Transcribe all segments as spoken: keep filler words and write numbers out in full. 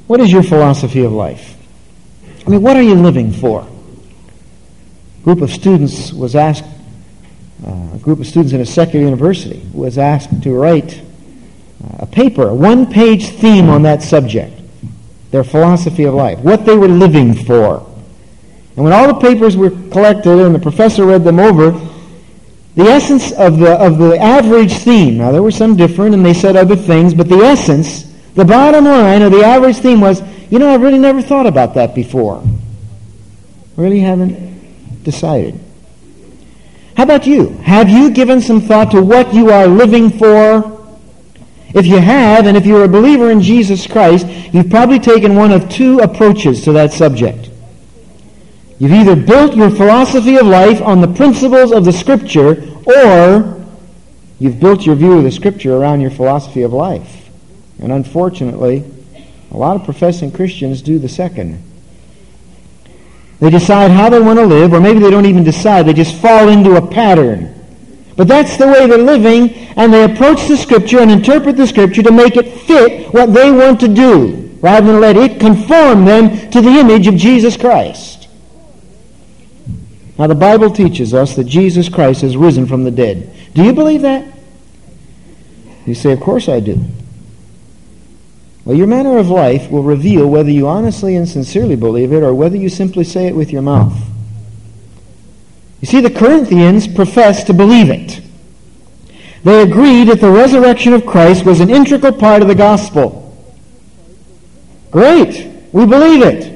What is your philosophy of life? I mean, what are you living for? A group of students was asked, uh, a group of students in a secular university was asked to write a paper, a one-page theme on that subject, their philosophy of life, what they were living for. And when all the papers were collected and the professor read them over, the essence of the of the average theme, now there were some different and they said other things, but the essence, the bottom line of the average theme was, you know, I really never thought about that before. I really haven't decided. How about you? Have you given some thought to what you are living for? If you have, and if you're a believer in Jesus Christ, you've probably taken one of two approaches to that subject. You've either built your philosophy of life on the principles of the Scripture, or you've built your view of the Scripture around your philosophy of life. And unfortunately, a lot of professing Christians do the second. They decide how they want to live, or maybe they don't even decide, they just fall into a pattern. But that's the way they're living, and they approach the Scripture and interpret the Scripture to make it fit what they want to do, rather than let it conform them to the image of Jesus Christ. Now, the Bible teaches us that Jesus Christ has risen from the dead. Do you believe that? You say, of course I do. Well, your manner of life will reveal whether you honestly and sincerely believe it or whether you simply say it with your mouth. You see, the Corinthians professed to believe it. They agreed that the resurrection of Christ was an integral part of the gospel. Great! We believe it.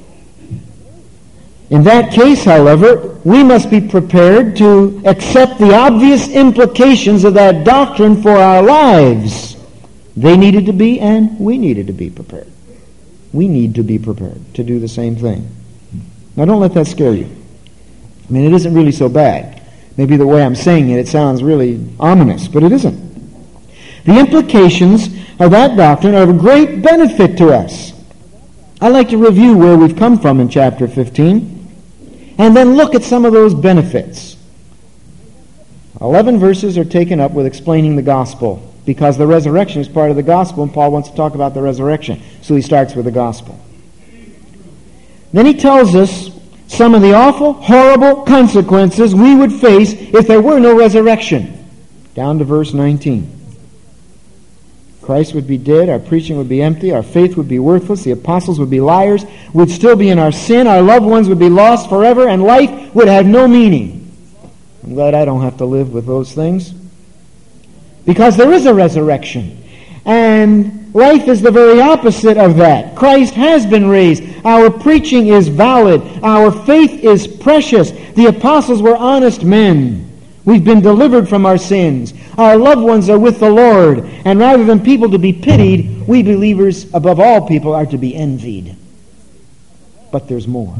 In that case, however, we must be prepared to accept the obvious implications of that doctrine for our lives. They needed to be, and we needed to be prepared. We need to be prepared to do the same thing. Now, don't let that scare you. I mean, it isn't really so bad. Maybe the way I'm saying it, it sounds really ominous, but it isn't. The implications of that doctrine are of great benefit to us. I'd like to review where we've come from in chapter fifteen, and then look at some of those benefits. Eleven verses are taken up with explaining the gospel, because the resurrection is part of the gospel, and Paul wants to talk about the resurrection. So he starts with the gospel. Then he tells us some of the awful, horrible consequences we would face if there were no resurrection. Down to verse nineteen. Christ would be dead, our preaching would be empty, our faith would be worthless, the apostles would be liars, we'd still be in our sin, our loved ones would be lost forever, and life would have no meaning. I'm glad I don't have to live with those things. Because there is a resurrection. And life is the very opposite of that. Christ has been raised. Our preaching is valid. Our faith is precious. The apostles were honest men. We've been delivered from our sins. Our loved ones are with the Lord. And rather than people to be pitied, we believers, above all people, are to be envied. But there's more.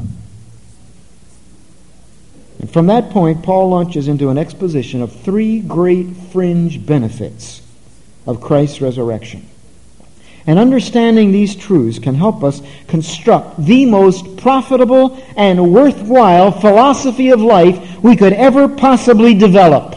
And from that point, Paul launches into an exposition of three great fringe benefits of Christ's resurrection. And understanding these truths can help us construct the most profitable and worthwhile philosophy of life we could ever possibly develop.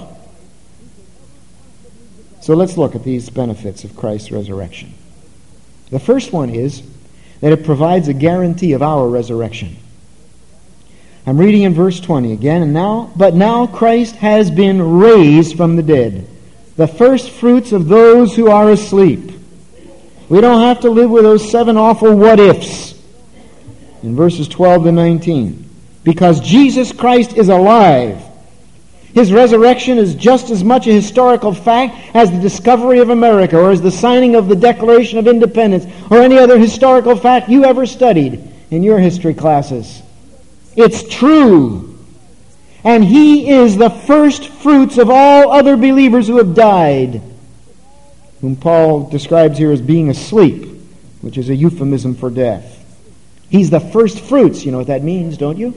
So let's look at these benefits of Christ's resurrection. The first one is that it provides a guarantee of our resurrection. I'm reading in verse twenty again, and now, but now Christ has been raised from the dead, the first fruits of those who are asleep. We don't have to live with those seven awful what-ifs in verses twelve to nineteen. Because Jesus Christ is alive. His resurrection is just as much a historical fact as the discovery of America, or as the signing of the Declaration of Independence, or any other historical fact you ever studied in your history classes. It's true. And He is the first fruits of all other believers who have died, whom Paul describes here as being asleep, which is a euphemism for death. He's the first fruits. You know what that means, don't you?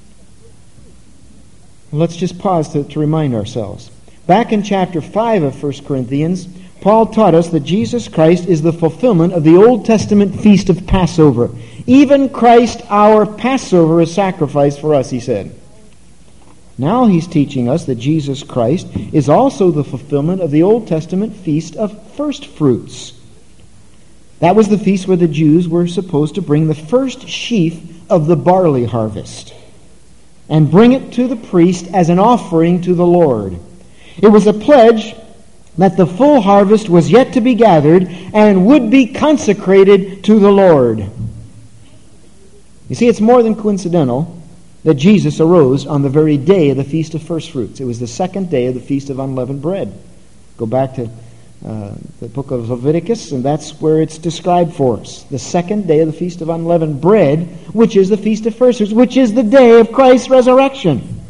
Let's just pause to, to remind ourselves. Back in chapter five of First Corinthians, Paul taught us that Jesus Christ is the fulfillment of the Old Testament feast of Passover. Even Christ, our Passover, is sacrificed for us, he said. Now he's teaching us that Jesus Christ is also the fulfillment of the Old Testament feast of first fruits. That was the feast where the Jews were supposed to bring the first sheaf of the barley harvest and bring it to the priest as an offering to the Lord. It was a pledge that the full harvest was yet to be gathered and would be consecrated to the Lord. You see, it's more than coincidental that Jesus arose on the very day of the Feast of First Fruits. It was the second day of the Feast of Unleavened Bread. Go back to uh, the book of Leviticus, and that's where it's described for us. The second day of the Feast of Unleavened Bread, which is the Feast of First Fruits, which is the day of Christ's resurrection.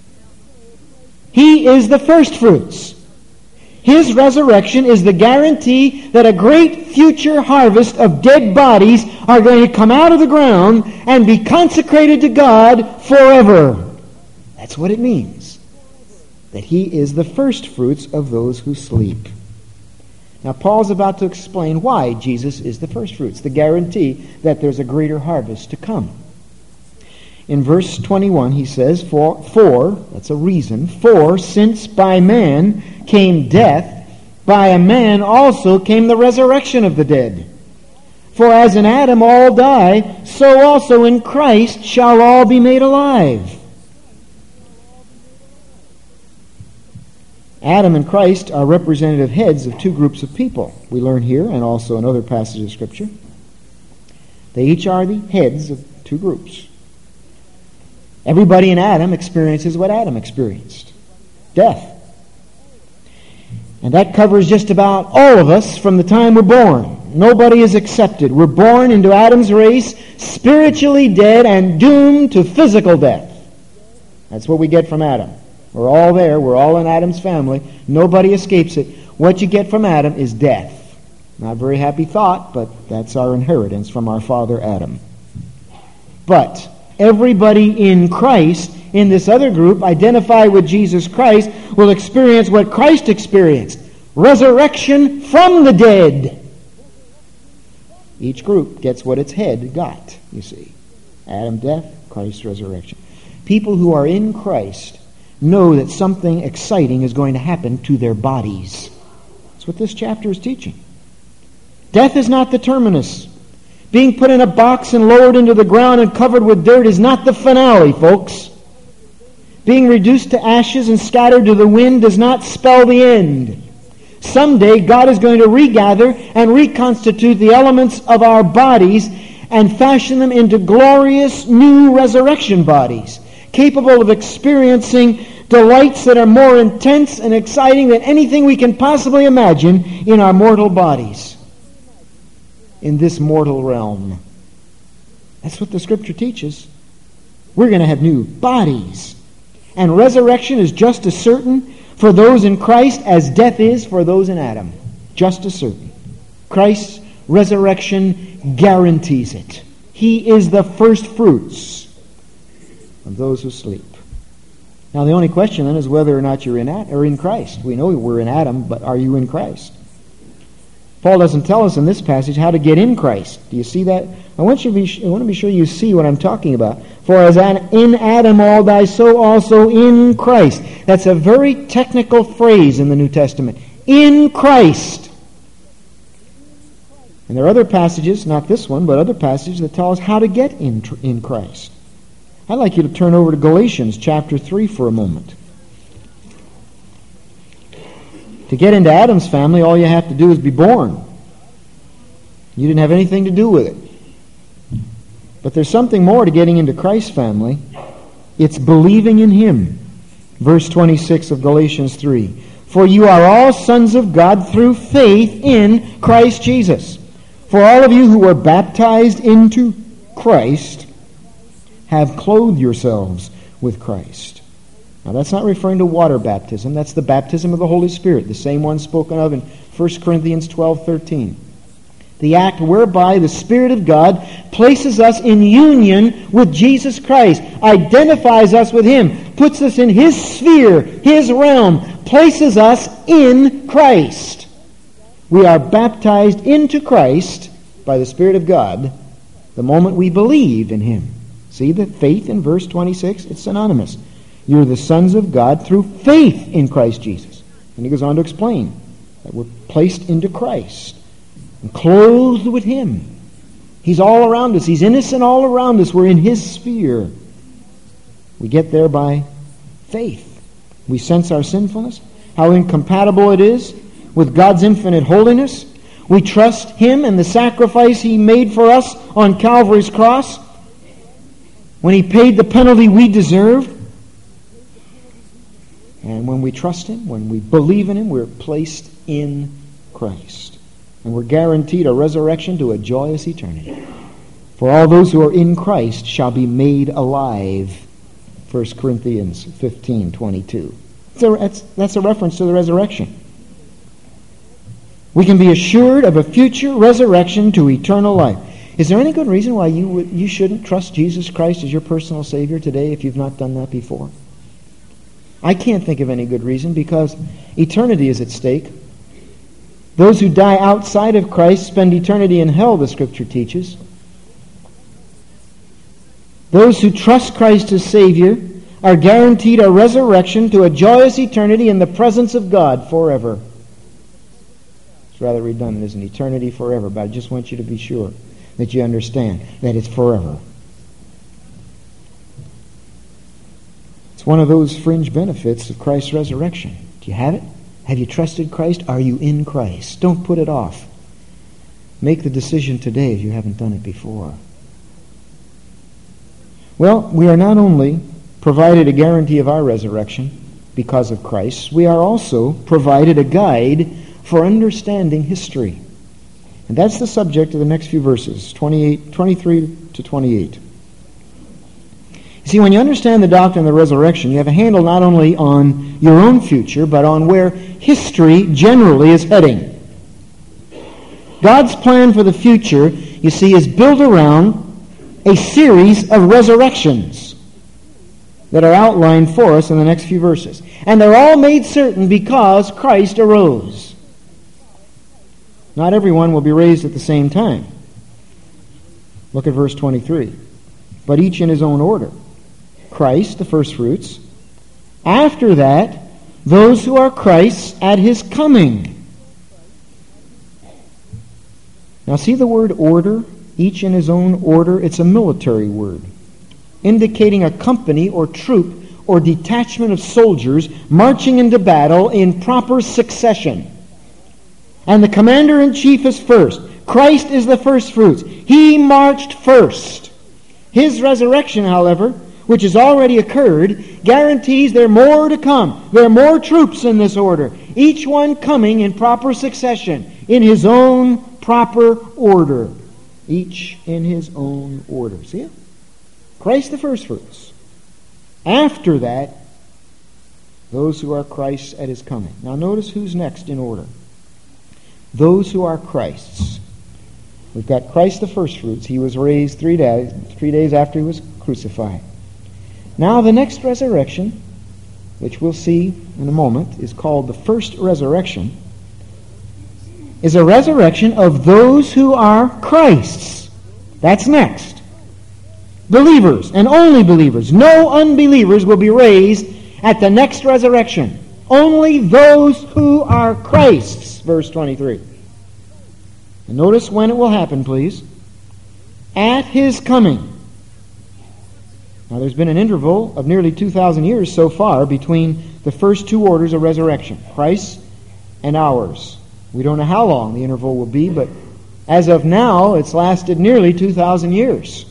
He is the first fruits. His resurrection is the guarantee that a great future harvest of dead bodies are going to come out of the ground and be consecrated to God forever. That's what it means. That He is the first fruits of those who sleep. Now, Paul's about to explain why Jesus is the first fruits, the guarantee that there's a greater harvest to come. In verse twenty-one, he says, For, for, that's a reason, for since by man came death, by a man also came the resurrection of the dead. For as in Adam all die, so also in Christ shall all be made alive. Adam and Christ are representative heads of two groups of people. We learn here and also in other passages of Scripture. They each are the heads of two groups. Everybody in Adam experiences what Adam experienced. Death. And that covers just about all of us from the time we're born. Nobody is excepted. We're born into Adam's race, spiritually dead and doomed to physical death. That's what we get from Adam. We're all there. We're all in Adam's family. Nobody escapes it. What you get from Adam is death. Not a very happy thought, but that's our inheritance from our father Adam. But everybody in Christ, in this other group, identified with Jesus Christ, will experience what Christ experienced. Resurrection from the dead. Each group gets what its head got, you see. Adam, death, Christ, resurrection. People who are in Christ know that something exciting is going to happen to their bodies. That's what this chapter is teaching. Death is not the terminus. Being put in a box and lowered into the ground and covered with dirt is not the finale, folks. Being reduced to ashes and scattered to the wind does not spell the end. Someday God is going to regather and reconstitute the elements of our bodies and fashion them into glorious new resurrection bodies, capable of experiencing delights that are more intense and exciting than anything we can possibly imagine in our mortal bodies, in this mortal realm. That's what the Scripture teaches. We're going to have new bodies. And resurrection is just as certain for those in Christ as death is for those in Adam. Just as certain. Christ's resurrection guarantees it. He is the first fruits of those who sleep. Now the only question then is whether or not you're in, or in Christ. We know we're in Adam, but are you in Christ? Paul doesn't tell us in this passage how to get in Christ. Do you see that? I want you to be, I want to be sure you see what I'm talking about. For as in Adam all die, so also in Christ. That's a very technical phrase in the New Testament. In Christ. And there are other passages, not this one, but other passages that tell us how to get in, in Christ. I'd like you to turn over to Galatians chapter three for a moment. To get into Adam's family, all you have to do is be born. You didn't have anything to do with it. But there's something more to getting into Christ's family. It's believing in Him. Verse twenty-six of Galatians three. For you are all sons of God through faith in Christ Jesus. For all of you who were baptized into Christ have clothed yourselves with Christ. Now that's not referring to water baptism. That's the baptism of the Holy Spirit, the same one spoken of in First Corinthians twelve thirteen. The act whereby the Spirit of God places us in union with Jesus Christ, identifies us with Him, puts us in His sphere, His realm, places us in Christ. We are baptized into Christ by the Spirit of God the moment we believe in Him. See the faith in verse twenty-six? It's synonymous. You're the sons of God through faith in Christ Jesus. And he goes on to explain that we're placed into Christ. and clothed with Him. He's all around us. He's innocent all around us. We're in His sphere. We get there by faith. We sense our sinfulness, how incompatible it is with God's infinite holiness. We trust Him and the sacrifice He made for us on Calvary's cross when He paid the penalty we deserved. And when we trust Him, when we believe in Him, we're placed in Christ. And we're guaranteed a resurrection to a joyous eternity. For all those who are in Christ shall be made alive. First Corinthians fifteen twenty-two. So that's, that's a reference to the resurrection. We can be assured of a future resurrection to eternal life. Is there any good reason why you would, you shouldn't trust Jesus Christ as your personal Savior today if you've not done that before? I can't think of any good reason, because eternity is at stake. Those who die outside of Christ spend eternity in hell, the Scripture teaches. Those who trust Christ as Savior are guaranteed a resurrection to a joyous eternity in the presence of God forever. It's rather redundant, isn't it? Eternity forever, but I just want you to be sure that you understand that it's forever. It's one of those fringe benefits of Christ's resurrection. Do you have it? Have you trusted Christ? Are you in Christ? Don't put it off. Make the decision today if you haven't done it before. Well, we are not only provided a guarantee of our resurrection because of Christ, we are also provided a guide for understanding history. And that's the subject of the next few verses, twenty-eight, twenty-three to twenty-eight. You see, when you understand the doctrine of the resurrection, you have a handle not only on your own future, but on where history generally is heading. God's plan for the future, you see, is built around a series of resurrections that are outlined for us in the next few verses. And they're all made certain because Christ arose. Not everyone will be raised at the same time. Look at verse twenty-three. But each in his own order. Christ, the firstfruits. After that, those who are Christ's at His coming. Now see the word order? Each in his own order. It's a military word, indicating a company or troop or detachment of soldiers marching into battle in proper succession. And the commander-in-chief is first. Christ is the firstfruits. He marched first. His resurrection, however, which has already occurred, guarantees there are more to come. There are more troops in this order, each one coming in proper succession, in his own proper order. Each in his own order. See it? Christ the firstfruits. After that, those who are Christ's at His coming. Now notice who's next in order. Those who are Christ's. We've got Christ the firstfruits. He was raised three days, three days after He was crucified. Now the next resurrection, which we'll see in a moment, is called the first resurrection, is a resurrection of those who are Christ's. That's next. Believers, and only believers. No unbelievers will be raised at the next resurrection. Only those who are Christ's. Verse twenty-three. And notice when it will happen, please. At His coming. Now there's been an interval of nearly two thousand years so far between the first two orders of resurrection, Christ's and ours. We don't know how long the interval will be, but as of now, it's lasted nearly two thousand years.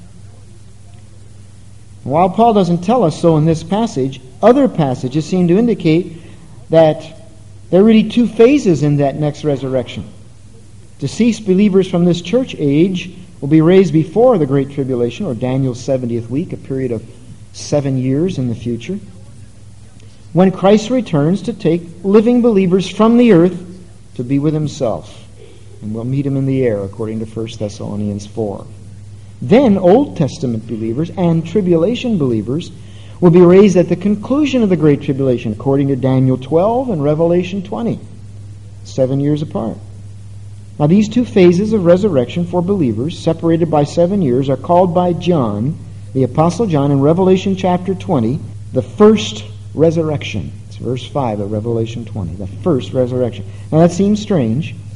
While Paul doesn't tell us so in this passage, other passages seem to indicate that there are really two phases in that next resurrection. Deceased believers from this church age will be raised before the Great Tribulation, or Daniel's seventieth week, a period of seven years in the future, when Christ returns to take living believers from the earth to be with Himself. And we'll meet Him in the air, according to First Thessalonians four. Then Old Testament believers and tribulation believers will be raised at the conclusion of the Great Tribulation, according to Daniel twelve and Revelation twenty, seven years apart. Now these two phases of resurrection for believers, separated by seven years, are called by John, the Apostle John, in Revelation chapter twenty, the first resurrection. It's verse five of Revelation twenty, the first resurrection. Now that seems strange,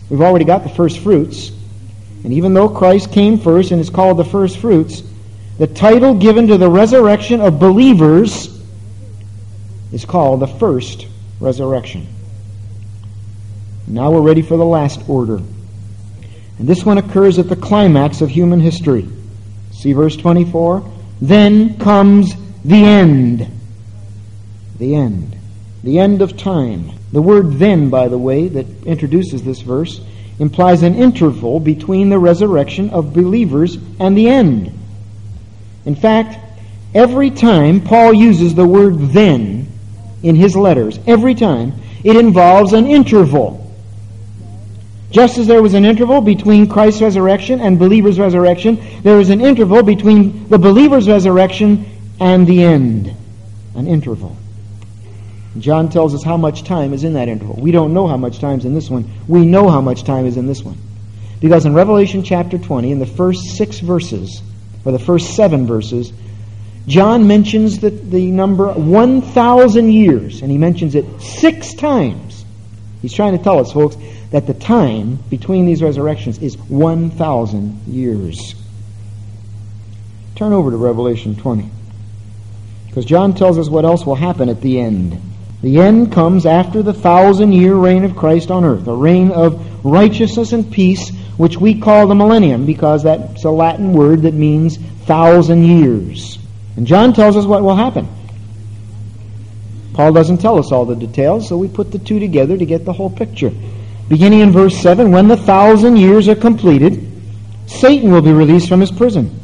We've already got the first fruits. And even though Christ came first and is called the first fruits, the title given to the resurrection of believers is called the first resurrection. Now we're ready for the last order. And this one occurs at the climax of human history. See verse twenty-four? Then comes the end. The end. The end of time. The word then, by the way, that introduces this verse, implies an interval between the resurrection of believers and the end. In fact, every time Paul uses the word then in his letters, every time, it involves an interval. Just as there was an interval between Christ's resurrection and believers' resurrection, there is an interval between the believer's resurrection and the end. An interval. John tells us how much time is in that interval. We don't know how much time is in this one. We know how much time is in this one. Because in Revelation chapter twenty, in the first six verses, or the first seven verses, John mentions the, the number one thousand years, and he mentions it six times. He's trying to tell us, folks, that the time between these resurrections is one thousand years. Turn over to Revelation twenty. Because John tells us what else will happen at the end. The end comes after the thousand-year reign of Christ on earth, a reign of righteousness and peace, which we call the millennium, because that's a Latin word that means thousand years. And John tells us what will happen. Paul doesn't tell us all the details, so we put the two together to get the whole picture. Beginning in verse seven, when the thousand years are completed, Satan will be released from his prison.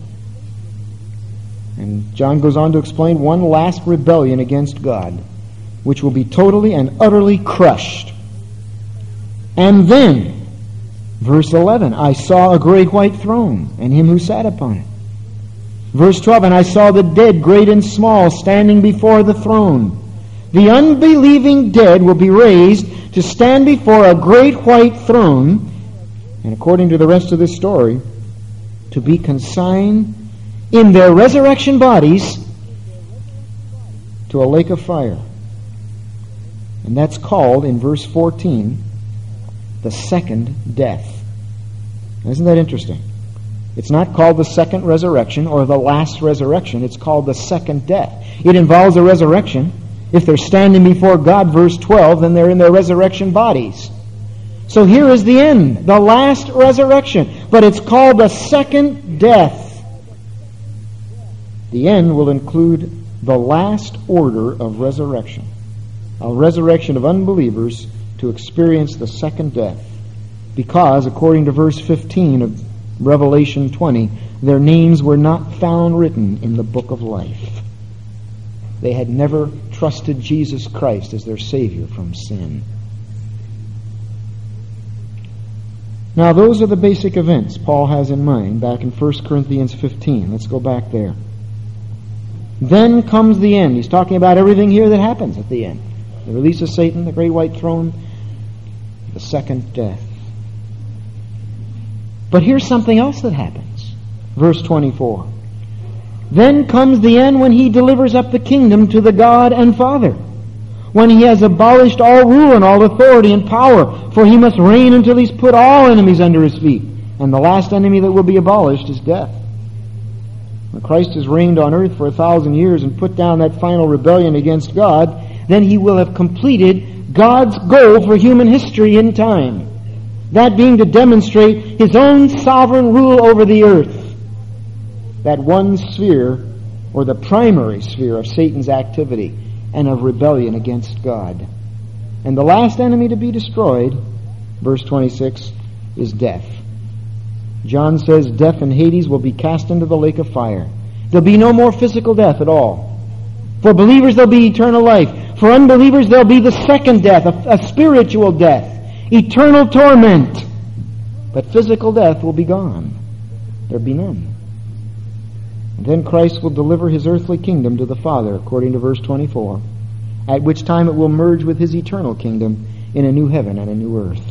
And John goes on to explain one last rebellion against God, which will be totally and utterly crushed. And then, verse eleven, I saw a great white throne, and him who sat upon it. Verse twelve, and I saw the dead, great and small, standing before the throne. The unbelieving dead will be raised to stand before a great white throne, and according to the rest of this story, to be consigned in their resurrection bodies to a lake of fire. And that's called, in verse fourteen, the second death. Isn't that interesting? It's not called the second resurrection or the last resurrection. It's called the second death. It involves a resurrection. If they're standing before God, verse twelve, then they're in their resurrection bodies. So here is the end, the last resurrection. But it's called the second death. The end will include the last order of resurrection. A resurrection of unbelievers to experience the second death. Because, according to verse fifteen of Revelation twenty, their names were not found written in the book of life. They had never trusted Jesus Christ as their Savior from sin. Now, those are the basic events Paul has in mind back in First Corinthians fifteen. Let's go back there. Then comes the end. He's talking about everything here that happens at the end. The release of Satan, the great white throne, the second death. But here's something else that happens. Verse twenty-four. Then comes the end when he delivers up the kingdom to the God and Father, when he has abolished all rule and all authority and power, for he must reign until he's put all enemies under his feet. And the last enemy that will be abolished is death. When Christ has reigned on earth for a thousand years and put down that final rebellion against God, then he will have completed God's goal for human history in time. That being to demonstrate his own sovereign rule over the earth. That one sphere, or the primary sphere of Satan's activity and of rebellion against God. And the last enemy to be destroyed, verse twenty-six, is death. John says death and Hades will be cast into the lake of fire. There'll be no more physical death at all. For believers, there'll be eternal life. For unbelievers, there'll be the second death, a, a spiritual death, eternal torment. But physical death will be gone. There'll be none. And then Christ will deliver his earthly kingdom to the Father, according to verse twenty-four, at which time it will merge with his eternal kingdom in a new heaven and a new earth.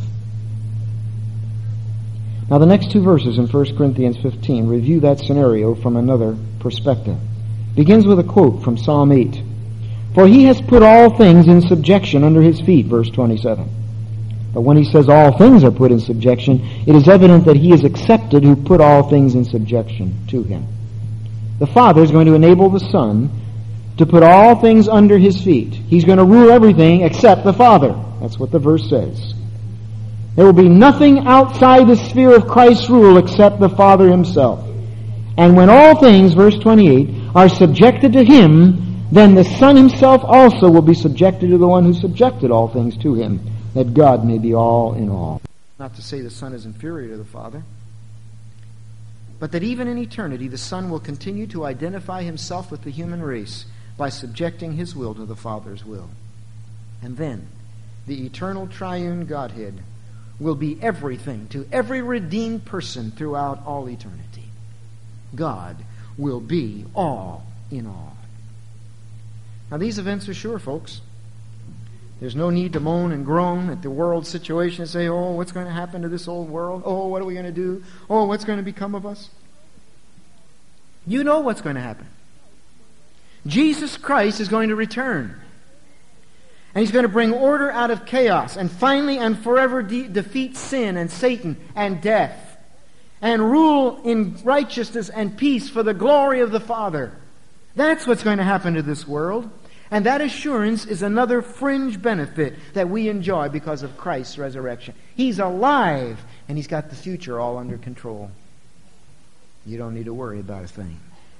Now the next two verses in First Corinthians fifteen review that scenario from another perspective. Begins with a quote from Psalm eight. For he has put all things in subjection under his feet, verse twenty-seven. But when he says all things are put in subjection, it is evident that he is accepted who put all things in subjection to him. The Father is going to enable the Son to put all things under his feet. He's going to rule everything except the Father. That's what the verse says. There will be nothing outside the sphere of Christ's rule except the Father himself. And when all things, verse twenty-eight, are subjected to him, then the Son himself also will be subjected to the one who subjected all things to him, that God may be all in all. Not to say the Son is inferior to the Father, but that even in eternity the Son will continue to identify himself with the human race by subjecting his will to the Father's will. And then the eternal triune Godhead will be everything to every redeemed person throughout all eternity. God will be all in all. Now these events are sure, folks. There's no need to moan and groan at the world situation and say, oh, what's going to happen to this old world? Oh, what are we going to do? Oh, what's going to become of us? You know what's going to happen. Jesus Christ is going to return. And he's going to bring order out of chaos and finally and forever de- defeat sin and Satan and death and rule in righteousness and peace for the glory of the Father. That's what's going to happen to this world. And that assurance is another fringe benefit that we enjoy because of Christ's resurrection. He's alive, and he's got the future all under control. You don't need to worry about a thing.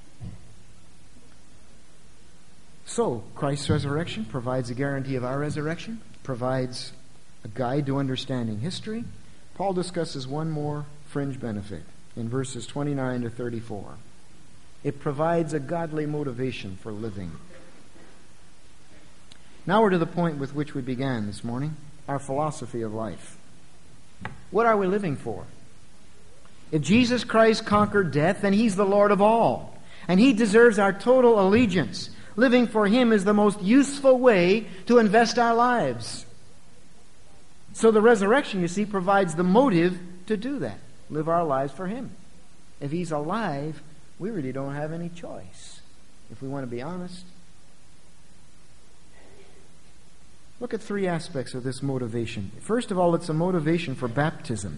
So, Christ's resurrection provides a guarantee of our resurrection, provides a guide to understanding history. Paul discusses one more fringe benefit in verses twenty-nine to thirty-four. It provides a godly motivation for living. Now we're to the point with which we began this morning, our philosophy of life. What are we living for? If Jesus Christ conquered death, then he's the Lord of all, and he deserves our total allegiance. Living for him is the most useful way to invest our lives. So the resurrection, you see, provides the motive to do that. Live our lives for him. If he's alive, we really don't have any choice, if we want to be honest. Look at three aspects of this motivation. First of all, it's a motivation for baptism.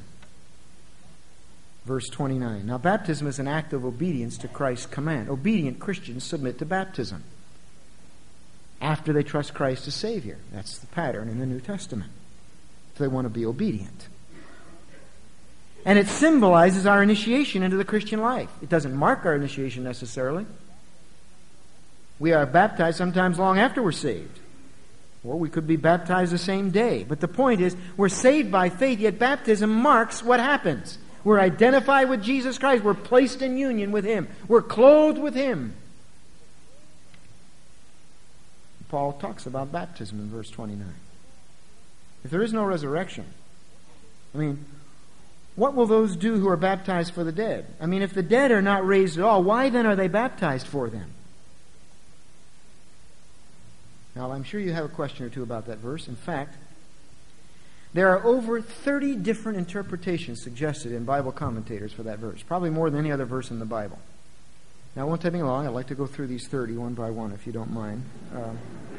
Verse twenty-nine. Now, baptism is an act of obedience to Christ's command. Obedient Christians submit to baptism after they trust Christ as Savior. That's the pattern in the New Testament. If they want to be obedient. And it symbolizes our initiation into the Christian life. It doesn't mark our initiation necessarily. We are baptized sometimes long after we're saved. Or we could be baptized the same day. But the point is, we're saved by faith, yet baptism marks what happens. We're identified with Jesus Christ. We're placed in union with him. We're clothed with him. Paul talks about baptism in verse twenty-nine. If there is no resurrection, I mean, what will those do who are baptized for the dead? I mean, if the dead are not raised at all, why then are they baptized for them? Now, I'm sure you have a question or two about that verse. In fact, there are over thirty different interpretations suggested in Bible commentators for that verse, probably more than any other verse in the Bible. Now, it won't take me long. I'd like to go through these thirty one by one, if you don't mind. Um,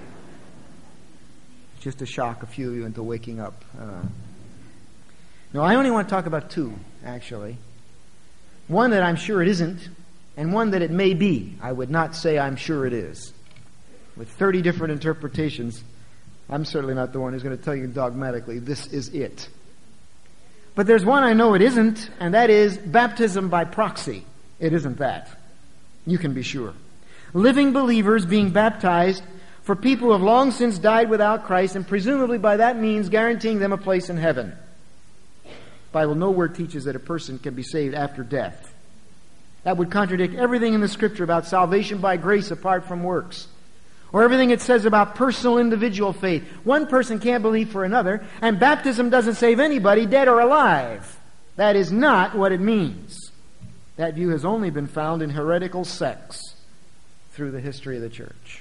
just to shock a few of you into waking up. Uh, no, I only want to talk about two, actually. One that I'm sure it isn't, and one that it may be. I would not say I'm sure it is. With thirty different interpretations, I'm certainly not the one who's going to tell you dogmatically, this is it. But there's one I know it isn't, and that is baptism by proxy. It isn't that. You can be sure. Living believers being baptized for people who have long since died without Christ, and presumably by that means guaranteeing them a place in heaven. The Bible nowhere teaches that a person can be saved after death. That would contradict everything in the Scripture about salvation by grace apart from works. Or everything it says about personal individual faith. One person can't believe for another, and baptism doesn't save anybody, dead or alive. That is not what it means. That view has only been found in heretical sects through the history of the church.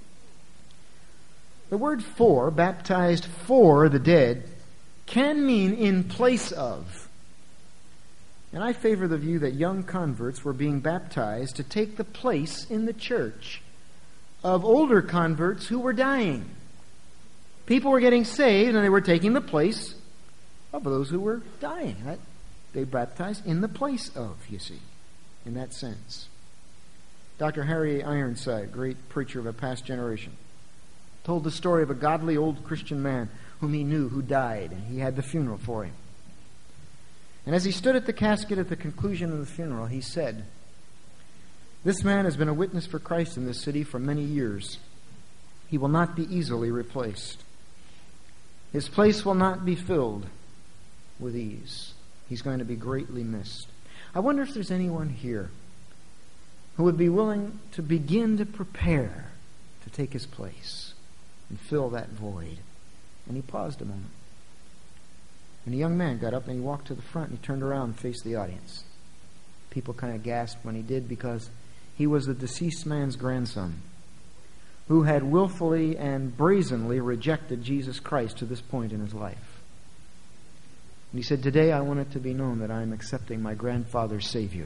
The word for, baptized for the dead, can mean in place of. And I favor the view that young converts were being baptized to take the place in the church of older converts who were dying. People were getting saved and they were taking the place of those who were dying. That, they baptized in the place of, you see, in that sense. Doctor Harry Ironside, great preacher of a past generation, told the story of a godly old Christian man whom he knew who died, and he had the funeral for him. And as he stood at the casket at the conclusion of the funeral, he said, "This man has been a witness for Christ in this city for many years. He will not be easily replaced. His place will not be filled with ease. He's going to be greatly missed." I wonder if there's anyone here who would be willing to begin to prepare to take his place and fill that void. And he paused a moment. And a young man got up and he walked to the front and he turned around and faced the audience. People kind of gasped when he did, because he was the deceased man's grandson who had willfully and brazenly rejected Jesus Christ to this point in his life. And he said, "Today I want it to be known that I am accepting my grandfather's Savior.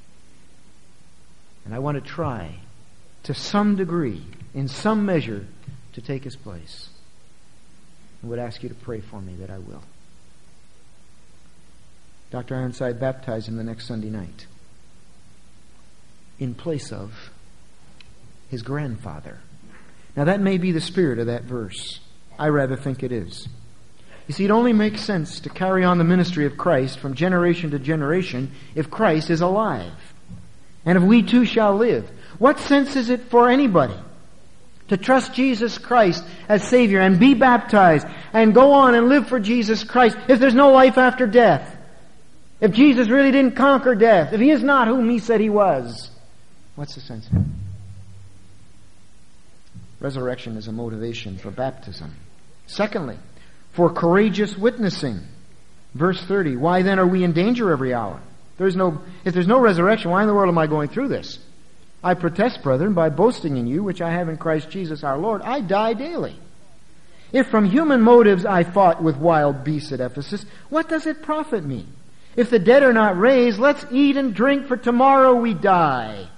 And I want to try, to some degree, in some measure, to take his place. I would ask you to pray for me that I will." Doctor Ironside baptized him the next Sunday night in place of his grandfather. Now that may be the spirit of that verse. I rather think it is. You see, it only makes sense to carry on the ministry of Christ from generation to generation if Christ is alive. And if we too shall live. What sense is it for anybody to trust Jesus Christ as Savior and be baptized and go on and live for Jesus Christ if there's no life after death? If Jesus really didn't conquer death, if He is not whom He said He was, what's the sense of it? Resurrection is a motivation for baptism. Secondly, for courageous witnessing. Verse thirty, "Why then are we in danger every hour? There's no, if there's no resurrection, why in the world am I going through this? I protest, brethren, by boasting in you, which I have in Christ Jesus our Lord, I die daily. If from human motives I fought with wild beasts at Ephesus, what does it profit me? If the dead are not raised, let's eat and drink, for tomorrow we die."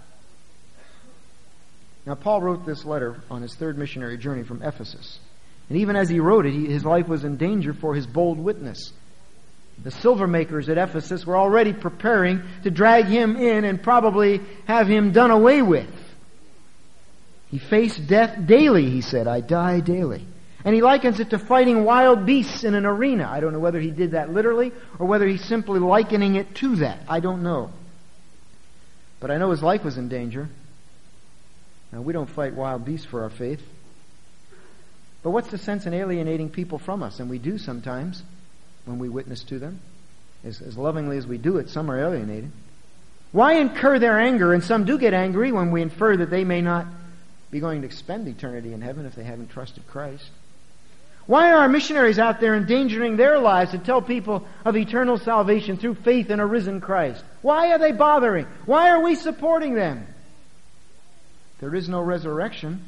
Now, Paul wrote this letter on his third missionary journey from Ephesus. And even as he wrote it, he, his life was in danger for his bold witness. The silver makers at Ephesus were already preparing to drag him in and probably have him done away with. He faced death daily, he said. "I die daily." And he likens it to fighting wild beasts in an arena. I don't know whether he did that literally or whether he's simply likening it to that. I don't know. But I know his life was in danger. Now, we don't fight wild beasts for our faith. But what's the sense in alienating people from us? And we do sometimes when we witness to them. As, as lovingly as we do it, some are alienated. Why incur their anger? And some do get angry when we infer that they may not be going to spend eternity in heaven if they haven't trusted Christ. Why are missionaries out there endangering their lives to tell people of eternal salvation through faith in a risen Christ? Why are they bothering? Why are we supporting them? There is no resurrection.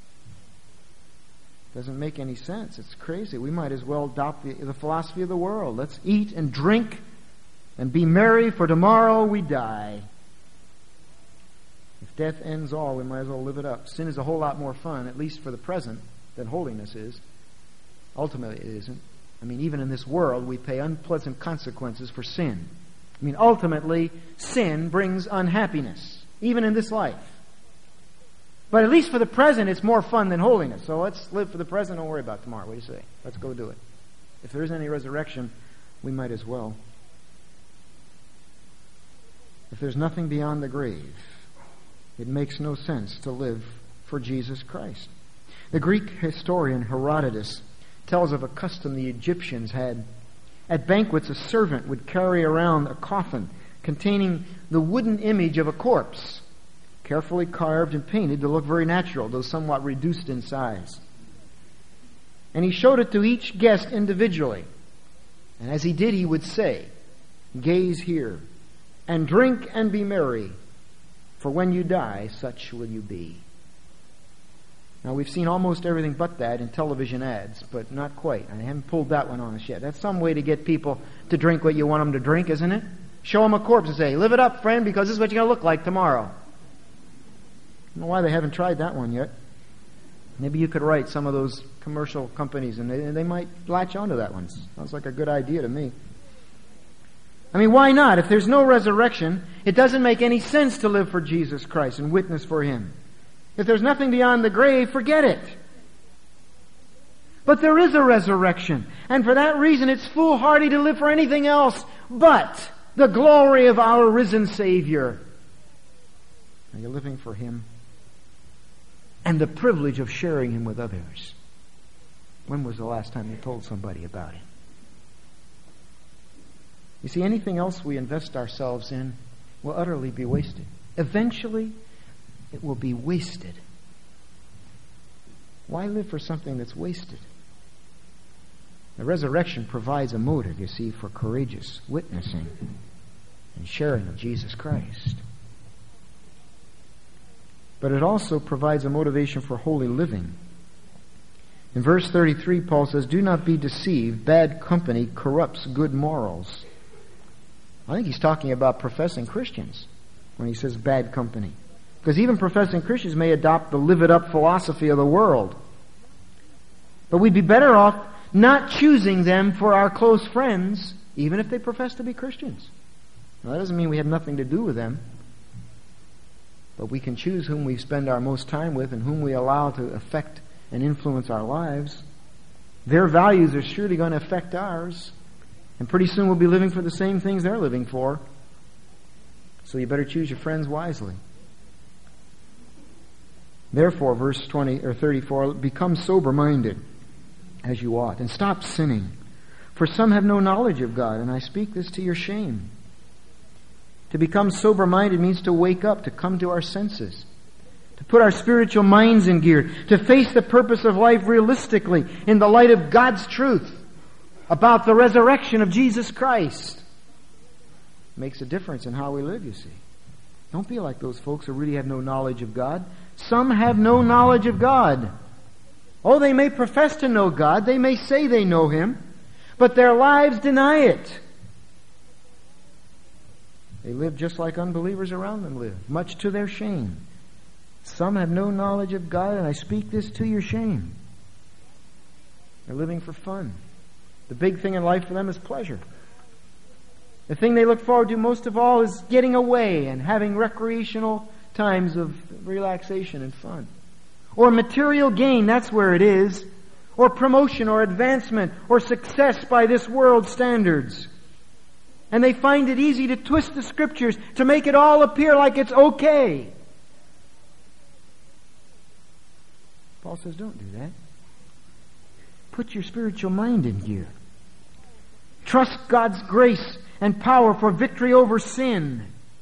Doesn't make any sense. It's crazy. We might as well adopt the, the philosophy of the world. Let's eat and drink and be merry, for tomorrow we die. If death ends all, we might as well live it up. Sin is a whole lot more fun, at least for the present, than holiness is. Ultimately, it isn't. I mean, even in this world, we pay unpleasant consequences for sin. I mean, ultimately, sin brings unhappiness, even in this life. But at least for the present, it's more fun than holiness. So let's live for the present, don't worry about tomorrow. What do you say? Let's go do it. If there isn't any resurrection, we might as well. If there's nothing beyond the grave, it makes no sense to live for Jesus Christ. The Greek historian Herodotus tells of a custom the Egyptians had. At banquets, a servant would carry around a coffin containing the wooden image of a corpse, carefully carved and painted to look very natural, though somewhat reduced in size. And he showed it to each guest individually. And as he did, he would say, "Gaze here, and drink and be merry, for when you die, such will you be." Now, we've seen almost everything but that in television ads, but not quite. I haven't pulled that one on us yet. That's some way to get people to drink what you want them to drink, isn't it? Show them a corpse and say, "Live it up, friend, because this is what you're going to look like tomorrow." I don't know why they haven't tried that one yet. Maybe you could write some of those commercial companies, and they, they might latch onto that one. Sounds like a good idea to me. I mean, why not? If there's no resurrection, it doesn't make any sense to live for Jesus Christ and witness for Him. If there's nothing beyond the grave, forget it. But there is a resurrection, and for that reason it's foolhardy to live for anything else but the glory of our risen Savior. Are you living for Him? And the privilege of sharing Him with others. When was the last time you told somebody about Him? You see, anything else we invest ourselves in will utterly be wasted. Eventually, it will be wasted. Why live for something that's wasted? The resurrection provides a motive, you see, for courageous witnessing and sharing of Jesus Christ. But it also provides a motivation for holy living. In verse thirty-three, Paul says, "Do not be deceived. Bad company corrupts good morals." I think he's talking about professing Christians when he says bad company. Because even professing Christians may adopt the live-it-up philosophy of the world. But we'd be better off not choosing them for our close friends, even if they profess to be Christians. Now, that doesn't mean we have nothing to do with them. But we can choose whom we spend our most time with and whom we allow to affect and influence our lives. Their values are surely going to affect ours. And pretty soon we'll be living for the same things they're living for. So you better choose your friends wisely. Therefore, verse twenty or thirty-four, become sober-minded as you ought, and stop sinning. For some have no knowledge of God, and I speak this to your shame. To become sober-minded means to wake up, to come to our senses, to put our spiritual minds in gear, to face the purpose of life realistically in the light of God's truth about the resurrection of Jesus Christ. Makes a difference in how we live, you see. Don't be like those folks who really have no knowledge of God. Some have no knowledge of God. Oh, they may profess to know God. They may say they know Him. But their lives deny it. They live just like unbelievers around them live, much to their shame. Some have no knowledge of God, and I speak this to your shame. They're living for fun. The big thing in life for them is pleasure. The thing they look forward to most of all is getting away and having recreational times of relaxation and fun. Or material gain, that's where it is. Or promotion or advancement or success by this world's standards. And they find it easy to twist the Scriptures to make it all appear like it's okay. Paul says, don't do that. Put your spiritual mind in gear. Trust God's grace and power for victory over sin.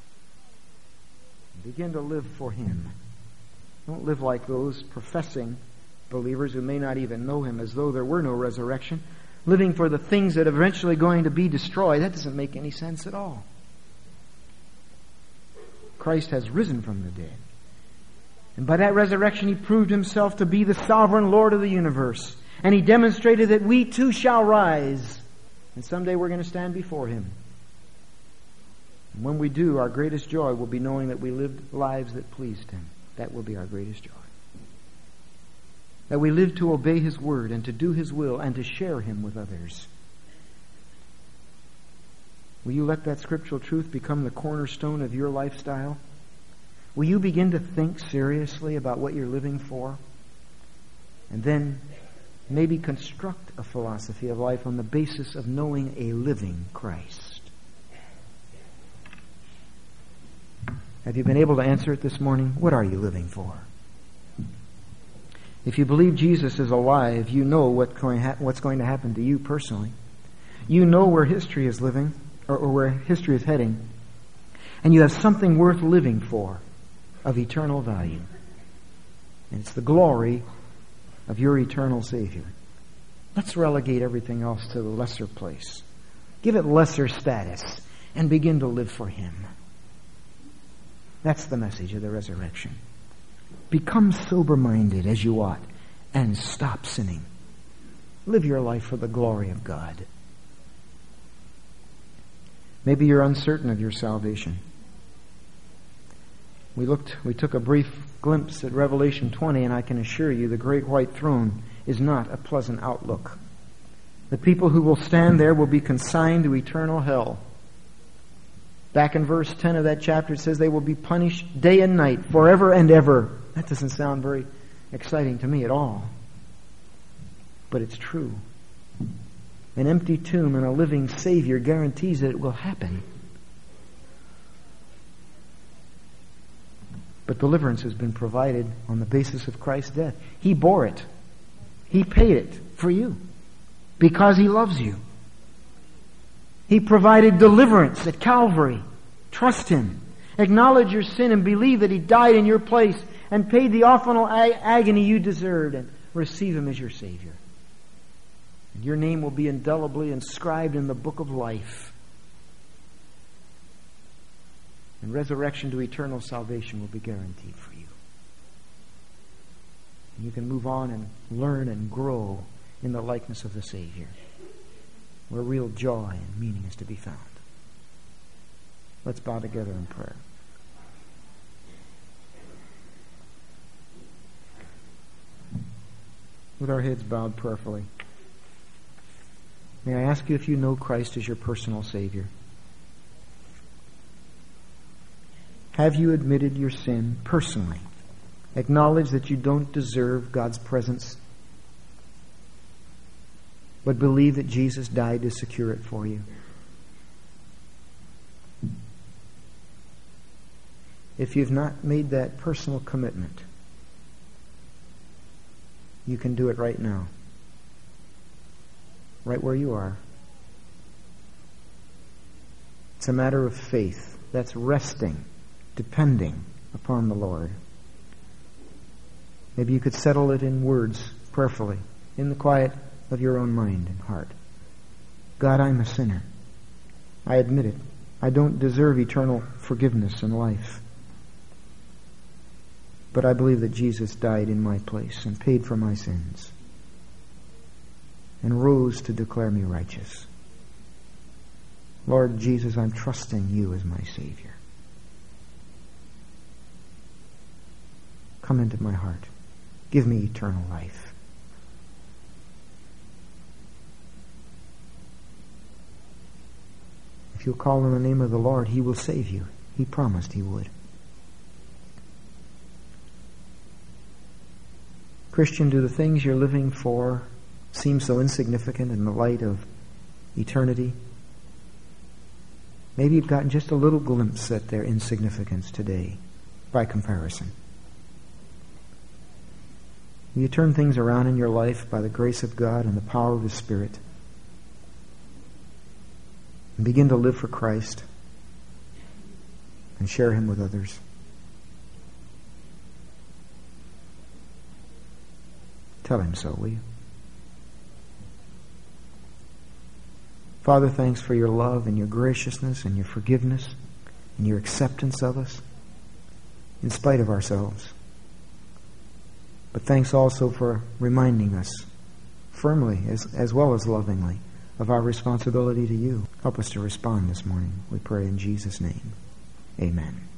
Begin to live for Him. Don't live like those professing believers who may not even know Him, as though there were no resurrection, living for the things that are eventually going to be destroyed. That doesn't make any sense at all. Christ has risen from the dead. And by that resurrection He proved Himself to be the sovereign Lord of the universe. And He demonstrated that we too shall rise. And someday we're going to stand before Him. And when we do, our greatest joy will be knowing that we lived lives that pleased Him. That will be our greatest joy. That we live to obey His word and to do His will and to share Him with others. Will you let that scriptural truth become the cornerstone of your lifestyle? Will you begin to think seriously about what you're living for? And then maybe construct a philosophy of life on the basis of knowing a living Christ. Have you been able to answer it this morning? What are you living for? If you believe Jesus is alive, you know what going ha- what's going to happen to you personally. You know where history is living, or, or where history is heading. And you have something worth living for of eternal value. And it's the glory of your eternal Savior. Let's relegate everything else to the lesser place. Give it lesser status and begin to live for Him. That's the message of the resurrection. Become sober-minded as you ought and stop sinning. Live your life for the glory of God. Maybe you're uncertain of your salvation. We looked, we took a brief glimpse at Revelation twenty, and I can assure you the great white throne is not a pleasant outlook. The people who will stand there will be consigned to eternal hell. Back in verse ten of that chapter, it says they will be punished day and night, forever and ever. That doesn't sound very exciting to me at all. But it's true. An empty tomb and a living Savior guarantees that it will happen. But deliverance has been provided on the basis of Christ's death. He bore it. He paid it for you because He loves you. He provided deliverance at Calvary. Trust Him. Acknowledge your sin and believe that He died in your place and paid the awful ag- agony you deserved, and receive Him as your Savior. And your name will be indelibly inscribed in the book of life. And resurrection to eternal salvation will be guaranteed for you. And you can move on and learn and grow in the likeness of the Savior, where real joy and meaning is to be found. Let's bow together in prayer. With our heads bowed prayerfully, may I ask you if you know Christ as your personal Savior? Have you admitted your sin personally? Acknowledge that you don't deserve God's presence, but believe that Jesus died to secure it for you. If you've not made that personal commitment, you can do it right now, right where you are. It's a matter of faith. That's resting, depending upon the Lord. Maybe you could settle it in words, prayerfully, in the quiet of your own mind and heart. God, I'm a sinner. I admit it. I don't deserve eternal forgiveness and life. But I believe that Jesus died in my place and paid for my sins and rose to declare me righteous. Lord Jesus, I'm trusting you as my Savior. Come into my heart. Give me eternal life. If you'll call on the name of the Lord, He will save you. He promised He would. Christian, do the things you're living for seem so insignificant in the light of eternity? Maybe you've gotten just a little glimpse at their insignificance today by comparison. Will you turn things around in your life by the grace of God and the power of His Spirit and begin to live for Christ and share Him with others? Tell Him so, will you? Father, thanks for your love and your graciousness and your forgiveness and your acceptance of us in spite of ourselves. But thanks also for reminding us firmly as, as well as lovingly of our responsibility to you. Help us to respond this morning, we pray in Jesus' name. Amen.